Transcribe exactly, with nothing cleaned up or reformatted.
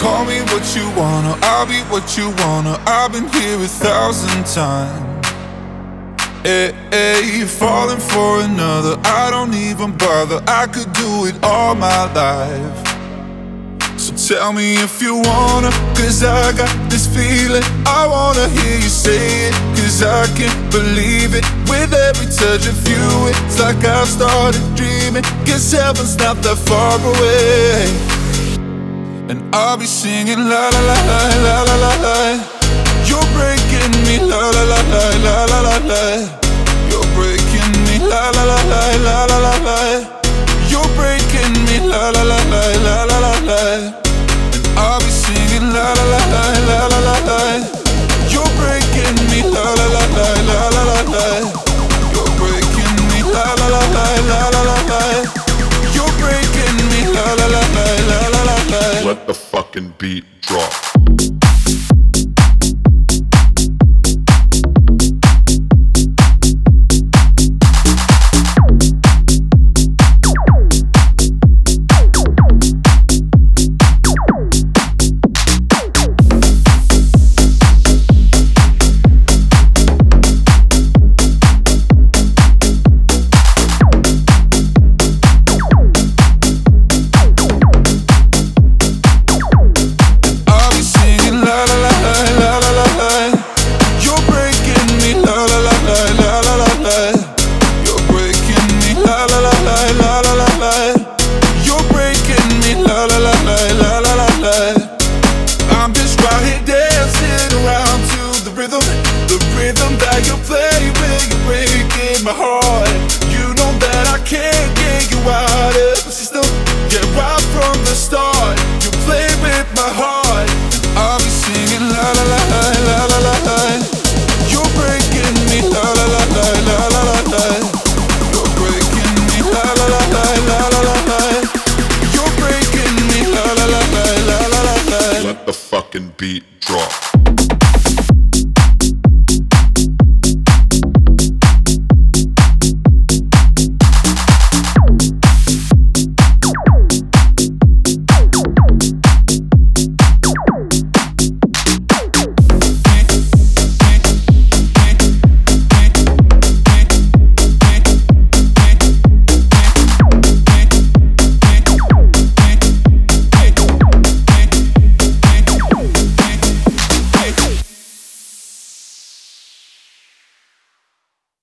Call me what you wanna, I'll be what you wanna. I've been here a thousand times. Hey, hey, falling for another, I don't even bother. I could do it all my life. So tell me if you wanna, cause I got this feeling. I wanna hear you say it, cause I can't believe it. With every touch of you, it's like I've started dreaming. Guess heaven's not that far away. And I'll be singing la la la la la la la la. You're breaking me la la la la la la la la. You're breaking me la la la la la la la la. You're breaking me la la la la la la la la. And I'll be singing la la la la la la la la. You're breaking me la la la la la la la la. You're breaking me la la la la la la la la. You're breaking me la la la la la la la la. Let the fucking beat drop. My heart, you know that I can't get you out of the system. Yeah, right from the start, you play with my heart. I'll be singing la la la la la la la la. You're breaking me la la la la la la la la. You're breaking me la la la la la la la la. You're breaking me la la la la la la la la. Let the fucking beat drop.